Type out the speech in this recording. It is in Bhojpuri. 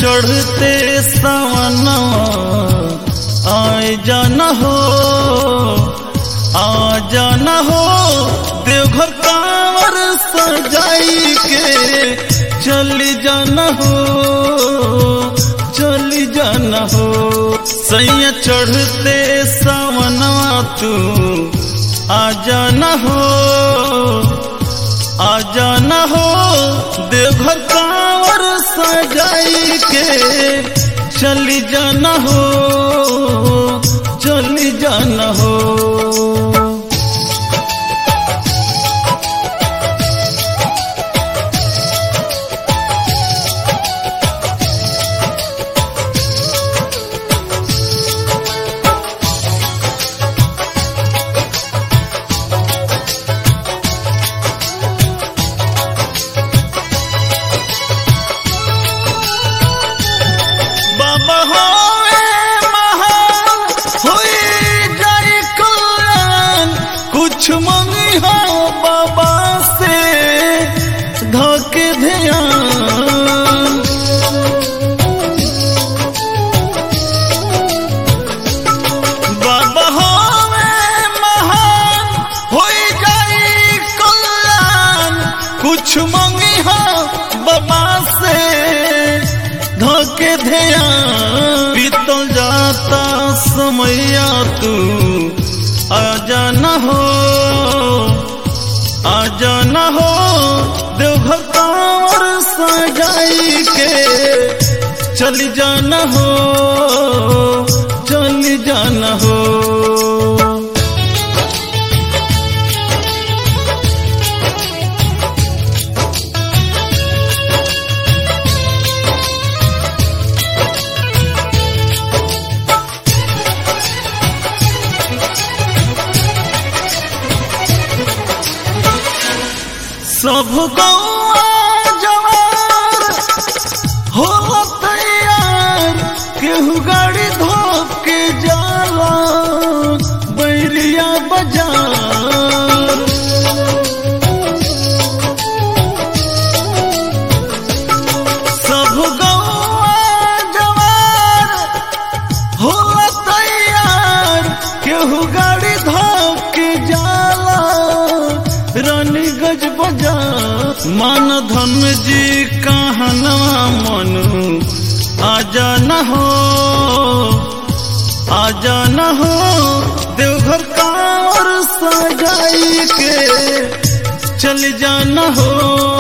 चढ़ते सावनवा आए जाना हो, आ जाना हो देवघर कांवर सजाई के चली जाना हो, चली जाना हो। सैया चढ़ते सावनवा तू आ जाना हो, आ जाना हो देवघर कांवर सजाई के चली जाना हो, चली जाना हो। कुछ मंगी हो बाबा से धोके ध्यान, बाबा हो महान हो जाई कल्याण। कुछ मंगी हो बाबा से धोके ध्यान। बीतल जाता समैया तू आ जाना हो, आ जाना हो देवघर कांवर सजाई के चली जाना हो, चली जाना हो। सब गौआ जवार हो तैयार, केहू गाड़ी धोके जाला बैरिया बाजार। सब गौआ जवार हो तैयार, केहू गाड़ी धोके जाला रानी गज बजा। मान धन जी कहनवा मनु आ जाना हो, आ जाना हो देवघर कांवर सजाई के चल जाना हो।